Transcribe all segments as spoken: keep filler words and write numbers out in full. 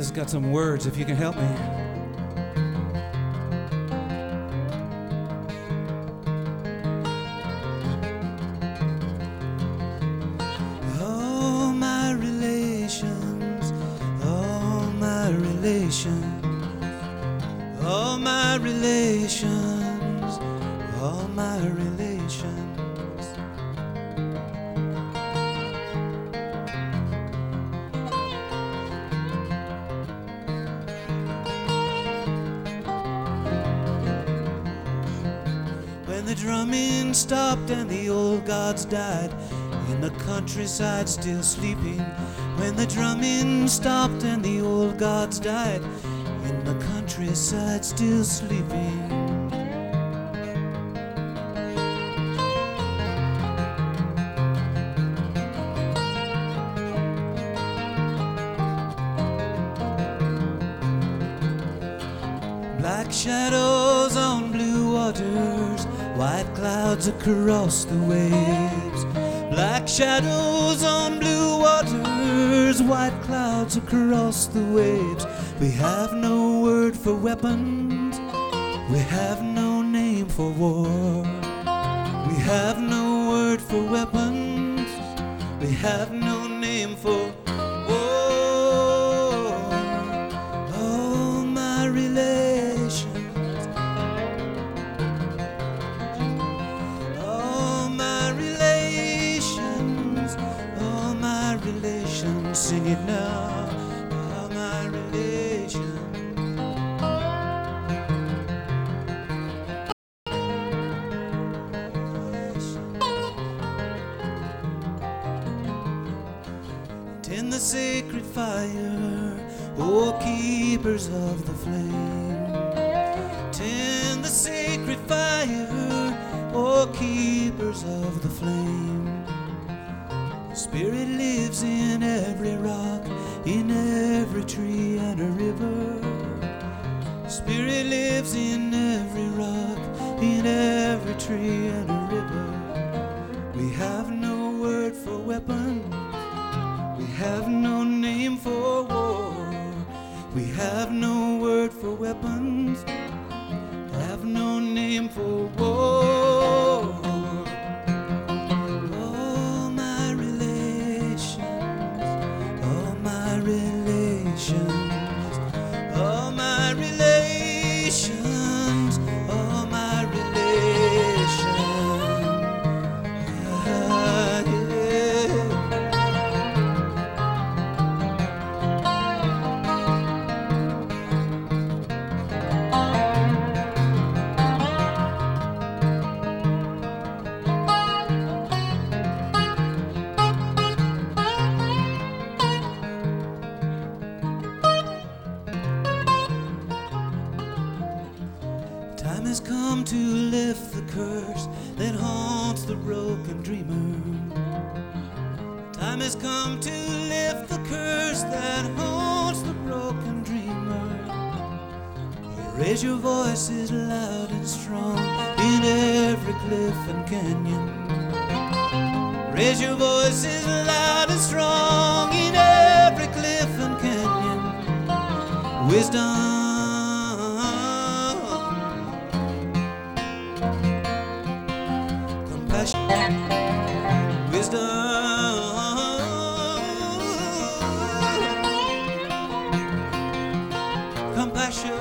This has got some words, if you can help me. All my relations, all my relations, all my relations, all my relations. When the drumming stopped and the old gods died, in the countryside still sleeping. When the drumming stopped and the old gods died, in the countryside still sleeping. Black shadows on blue waters, white clouds across the waves. Black shadows on blue waters, white clouds across the waves. We have no word for weapons, we have no name for war. We have no word for weapons, we have no name for war. All my relations, all my relations, all my relations, sing it now. All my relations. Tend the sacred fire, O keepers of the flame. Tend the sacred fire, O keepers of the flame. The Spirit lives in every rock, in every tree and a river. The Spirit lives in every rock, in every tree and a river. We have no word for weapons, we have no name for war. We have no word for weapons, have no name for war. All my relations, all my relations, all my relations, all my relations. Ah, yeah. Time has come to lift the curse that haunts the broken dreamer. Time has come to lift the curse that haunts the broken dreamer. Raise your voices loud and strong in every cliff and canyon. Raise your voices loud and strong in every cliff and canyon. Wisdom, wisdom, compassion,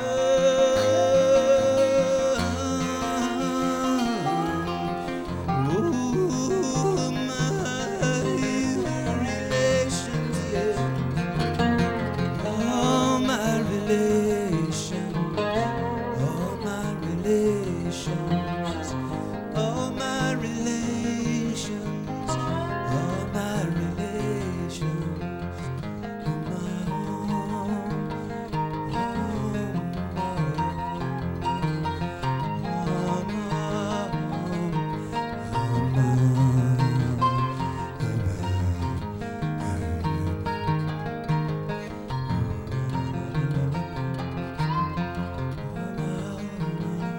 ooh, my relations, yeah. All my relations, all my relations, all my relations, all my relations, my home,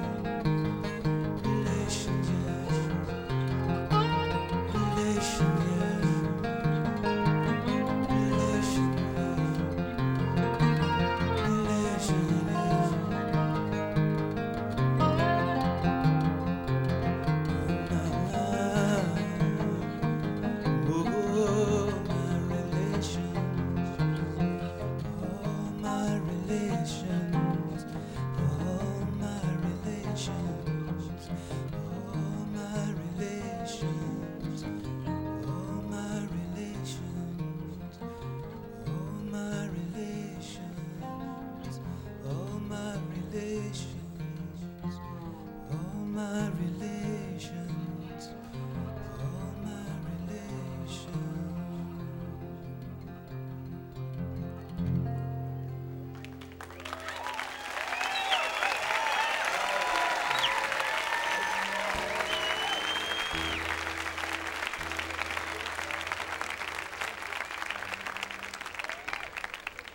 relations,